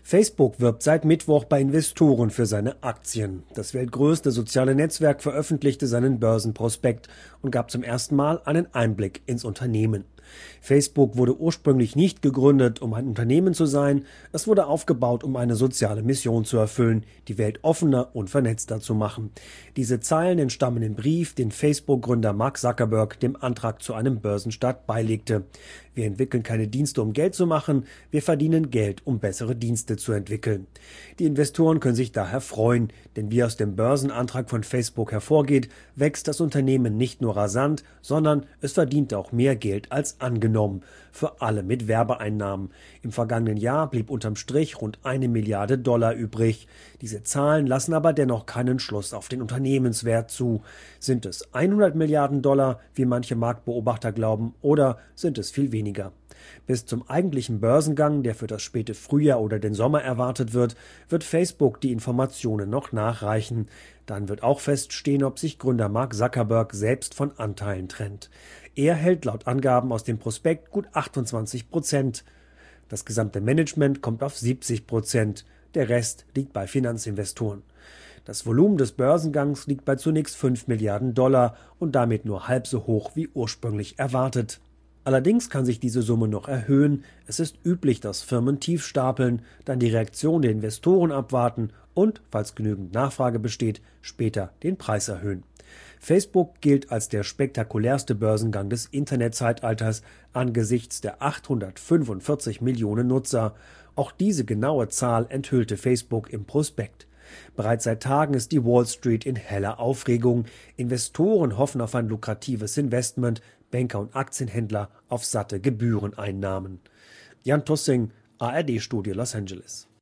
Facebook wirbt seit Mittwoch bei Investoren für seine Aktien. Das weltgrößte soziale Netzwerk veröffentlichte seinen Börsenprospekt und gab zum ersten Mal einen Einblick ins Unternehmen. Facebook wurde ursprünglich nicht gegründet, um ein Unternehmen zu sein. Es wurde aufgebaut, um eine soziale Mission zu erfüllen, die Welt offener und vernetzter zu machen. Diese Zeilen entstammen im Brief, den Facebook-Gründer Mark Zuckerberg dem Antrag zu einem Börsenstart beilegte. Wir entwickeln keine Dienste, um Geld zu machen. Wir verdienen Geld, um bessere Dienste zu entwickeln. Die Investoren können sich daher freuen, denn wie aus dem Börsenantrag von Facebook hervorgeht, wächst das Unternehmen nicht nur rasant, sondern es verdient auch mehr Geld als angenommen. Für alle mit Werbeeinnahmen. Im vergangenen Jahr blieb unterm Strich rund 1 Milliarde Dollar übrig. Diese Zahlen lassen aber dennoch keinen Schluss auf den Unternehmenswert zu. Sind es 100 Milliarden Dollar, wie manche Marktbeobachter glauben, oder sind es viel weniger? Bis zum eigentlichen Börsengang, der für das späte Frühjahr oder den Sommer erwartet wird Facebook die Informationen noch nachreichen. Dann wird auch feststehen, ob sich Gründer Mark Zuckerberg selbst von Anteilen trennt. Er hält laut Angaben aus dem Prospekt gut 28%. Das gesamte Management kommt auf 70%. Der Rest liegt bei Finanzinvestoren. Das Volumen des Börsengangs liegt bei zunächst 5 Milliarden Dollar und damit nur halb so hoch wie ursprünglich erwartet. Allerdings kann sich diese Summe noch erhöhen. Es ist üblich, dass Firmen tief stapeln, dann die Reaktion der Investoren abwarten und, falls genügend Nachfrage besteht, später den Preis erhöhen. Facebook gilt als der spektakulärste Börsengang des Internetzeitalters angesichts der 845 Millionen Nutzer. Auch diese genaue Zahl enthüllte Facebook im Prospekt. Bereits seit Tagen ist die Wall Street in heller Aufregung. Investoren hoffen auf ein lukratives Investment, Banker und Aktienhändler auf satte Gebühreneinnahmen. Jan Tussing, ARD-Studio Los Angeles.